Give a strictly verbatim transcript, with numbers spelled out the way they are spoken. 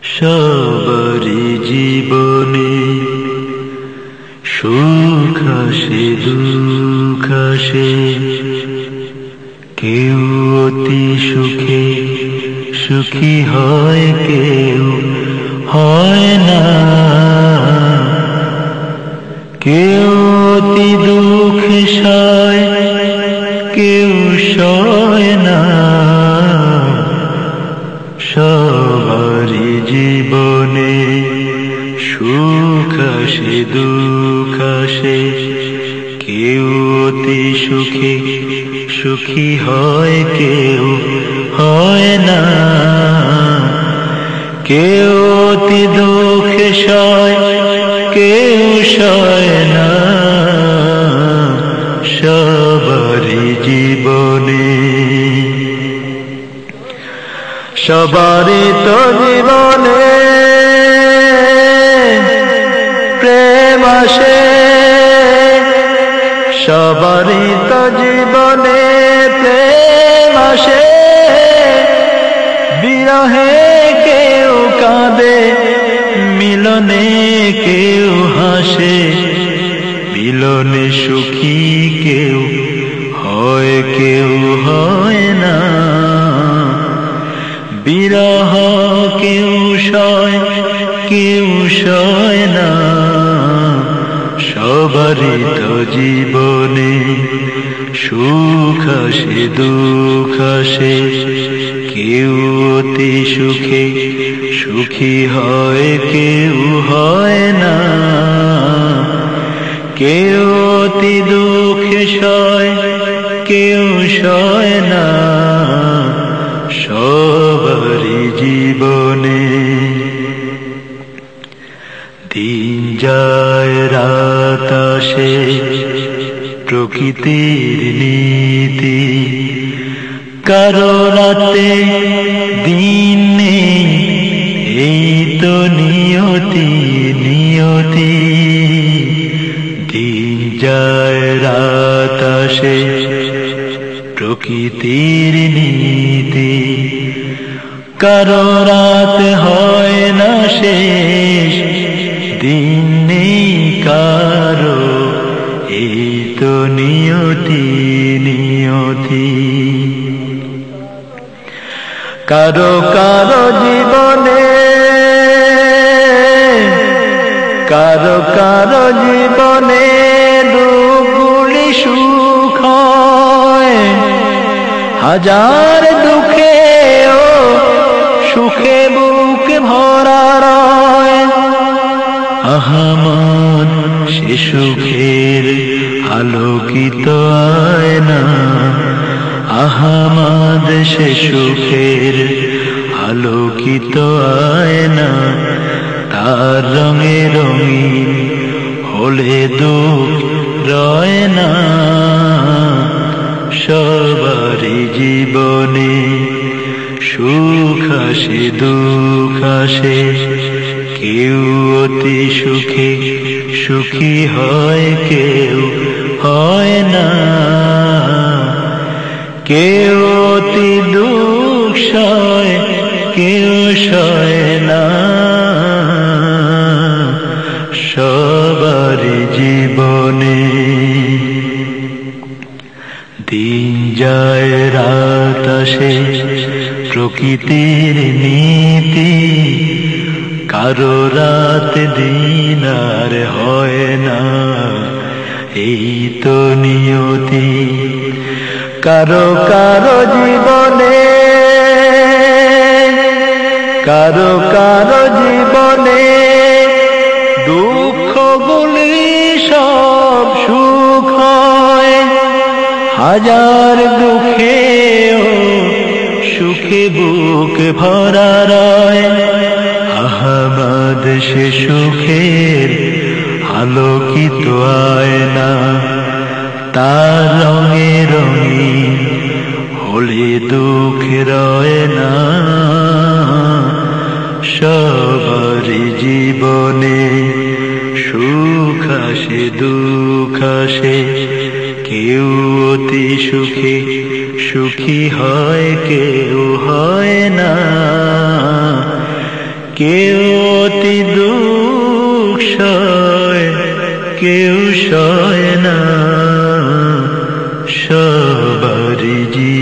সবারই জীবনে সুখ আসে দুঃখ আসে, কেউ অতি সুখে সুখী হয়, কেউ হয় না, কেউ অতি দুঃখে সয়, কেউ সয় না। সবারই জীবনে সুখ আসে দুঃখ আসে, কেউ অতি সুখে সুখী হয়, কেউ হয় না, কেউ অতি দুঃখে সয়, কেউ সয় না। সবারই জীবনে সবারই তো জীবনে প্রেম আসে, সবারই তো জীবনে প্রেম আসে, বিরহে কেউ কাঁদে, মিলনে কেউ হাসে, মিলনে সুখী কেউ হয়, কেউ হয় না, বিরহ কেউ সয়, কেউ সয় না। সবারই তো জীবনে সুখ আসে দুঃখ আসে, কেউ অতি সুখে সুখী হয়, কেউ হয় না, কেউ অতি দুঃখে সয়, কেউ সয় না। সবারই জীবনে দিন যায় রাত আসে, প্রকৃতির নীতি, কারো রাতে দিন নেই, এই তো নিয়তি নিয়তি। দিন যায় রাত আসে, প্রকৃতির নীতি, কারো রাত হয় না শেষ, দিন নেই কারো, এই তো নিয়তি নিয়তি। কারো কারো জীবনে কারো কারো জীবনে দুগুলি সুখ হয়, হাজার দুঃখে ও সুখে বুক ভরা রয়। আহমদ সে সুখের আলোকিত আয়না, আহমদ সে সুখের আলোকিত আয়না, তার রঙে রঙিন হলে দুঃখ রয় না। সবারই জীবনে সুখ আসে দুঃখ আসে, কেউ অতি সুখে সুখী হয়, কেউ হয় না, কেউ অতি দুঃখ সয়, কেউ সয় না। সবারই জীবনে দিন যায় রাত আসে, প্রকৃতির নীতি, কারো রাত দিন আর হয় না, এই তো নিয়তি। কারো কারো জীবনে কারো কারো জীবনে দুঃখগুলি সব সুখ হয়, হাজার দুঃখে ও সুখে বুক ভরা রয়। আহমদ সে সুখের আলোকিত আয়না, তার রঙে রঙিন হলে দুঃখ রয় না। সবারই জীবনে সুখ আসে দুঃখ আসে, কেউ অতি সুখে সুখী হয়, কেউ হয় না, কেউ অতি দুঃখ সয়, কেউ সয় না, সবারই